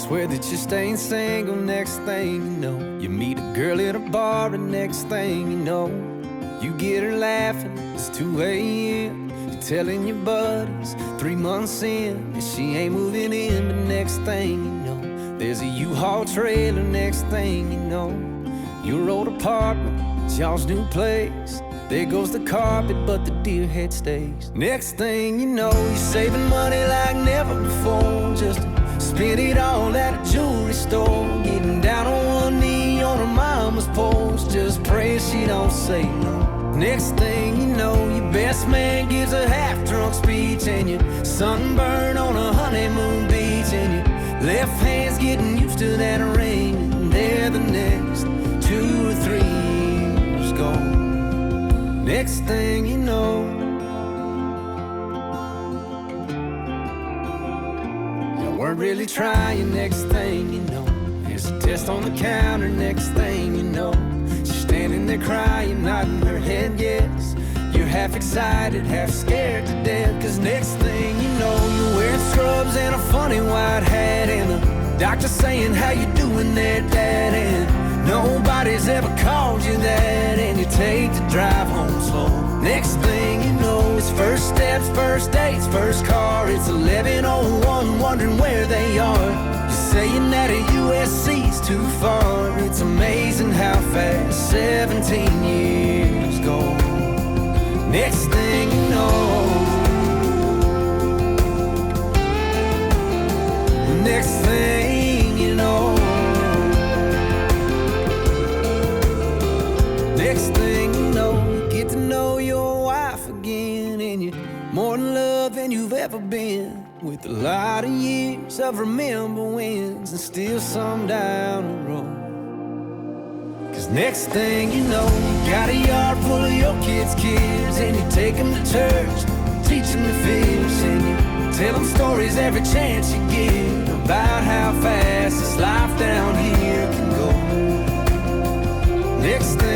Swear that you're staying single. Next thing you know, you meet a girl at a bar, and next thing you know, you get her laughing. It's 2 a.m. You're telling your buddies 3 months in that she ain't moving in. But next thing you know, there's a U-Haul trailer. Next thing you know, your old apartment, it's y'all's new place. There goes the carpet, but the deer head stays. Next thing you know, you're saving money like never before, just to spend it all at a jewelry store. Getting down on one knee on her mama's porch, just praying she don't say no. Next thing you know, your best man gives a half-drunk speech, and you're sunburned on a honeymoon beach, and your left hand's getting used to that ring, and there the next 2 or 3 years gone. Next thing you know, you weren't really trying. Next thing you know, there's a test on the counter. Next thing you know, she's standing there crying, nodding her head yes. You're half excited, half scared to death, 'cause next thing you know, you're wearing scrubs and a funny white hat, and the doctor saying, how you doing there, Dad? And nobody's ever called you that, and you take the drive home slow. Next thing you know, it's first steps, first dates, first car. It's 11:01, wondering where they are. You're saying that a USC's too far. It's amazing how fast 17 years go. Next thing you know, next thing you know, next thing you know, you get to know your wife again, and you're more in love than you've ever been, with a lot of years of remember wins and still some down the road. 'Cause next thing you know, you got a yard full of your kids' kids, and you take them to church, teach them to fish, and you tell them stories every chance you get about how fast this life down here can go. Next thing